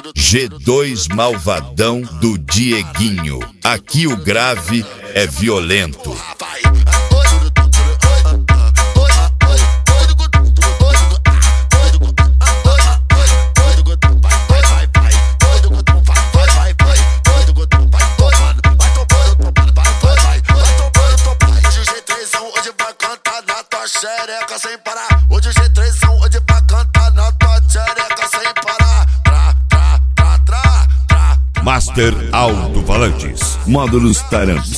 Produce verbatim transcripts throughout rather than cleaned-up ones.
G dois Malvadão do Dieguinho. Aqui o grave é violento. Xereca sem parar, hoje o G três são hoje pra cantar na tua xereca sem parar. Tra, tra, tra, tra, tra. Master Alto-Falantes, módulos Tarantes.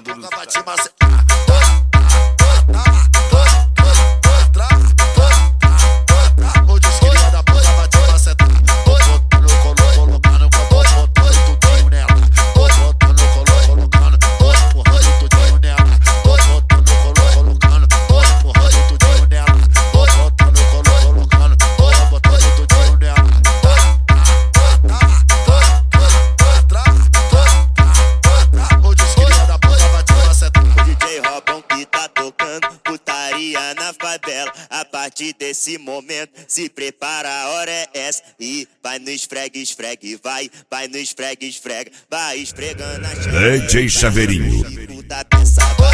Na favela, a partir desse momento se prepara, a hora é essa. E vai no esfregue, esfregue, vai, vai no esfregue, esfregue, vai esfregando a D J Chaveirinho. Puta peça,